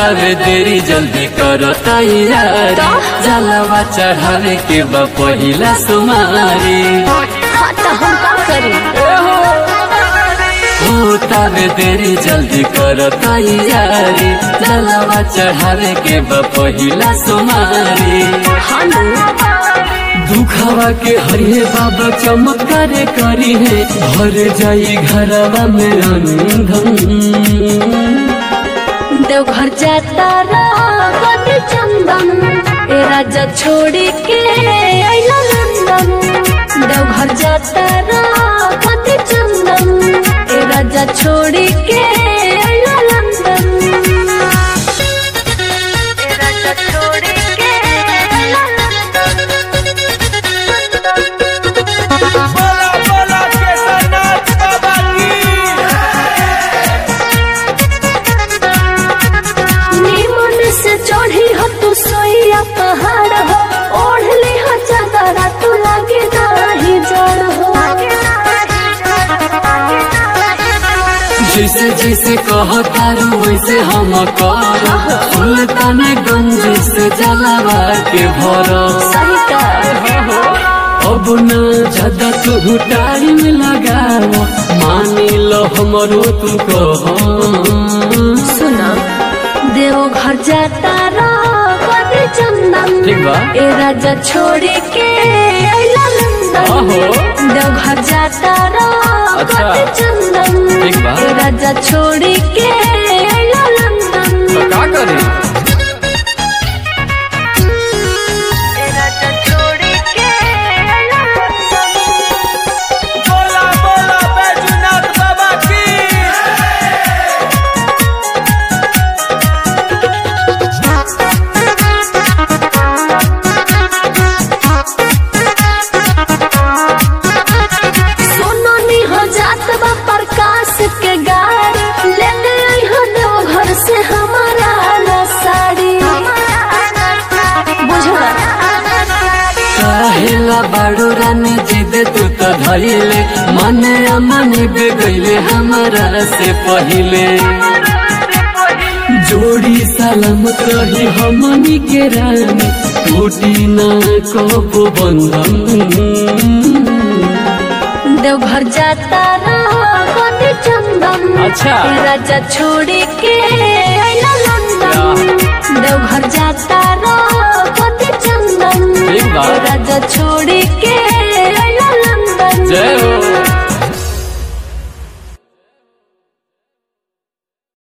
होतावे देरी जल्दी करो तैयारी जलवा चढ़ावे के बा पहिला सुमारी होतावे देरी जल्दी करो तैयारी जलवा चढ़ावे के बा पहिला सुमारी दुखवा के हरिये बाबा चमत्कार करी है भर जाई घरवा में रंधन देवघर जाता रावत चंदन ए राजा छोड़ी के आइला लंदन देवघर जाता रावत चंदन ए राजा छोड़ी के आइला लंदन ए राजा छोड़ी के आइला लंदन बोला बोला केदारनाथ बाबा की निमन से चढ़ी हो तू सोइया पहाड़ हो ओढ़ ले हो चादरा तू लागे नाही जड़ हो जैसे जैसे कहतारू वैसे हम करो सुल्तानगंज से जलवा के भरो सही का अब न ज्यादा तू टाइम लगाओ मानी लो हमरो तू कहो सुना देवघर जाता रावत चंदन ठीक बा ए राजा छोड़ी के आइला लंदन देवघर जाता रावत अच्छा। चंदन ठीक बा ए राजा छोड़ी के आइला लंदन तो का करी ए राजा छोड़ी के आइला लंदन बोला बोला बैजूनाथ बाबा की सोनो नी हो जात बा प्रकाश के गाड़ी ले आई हो देवघर से हमारा ना साड़ी बुझला काहेला बाड़ू रानी जिद तू तो धैले मने अमनी बेगैले हमारा से पहिले जोड़ी सलामत रही हमनी के रानी टूटी ना कबो बंधन देवघर जाता रावत चंदन अच्छा। ए राजा छोड़ी के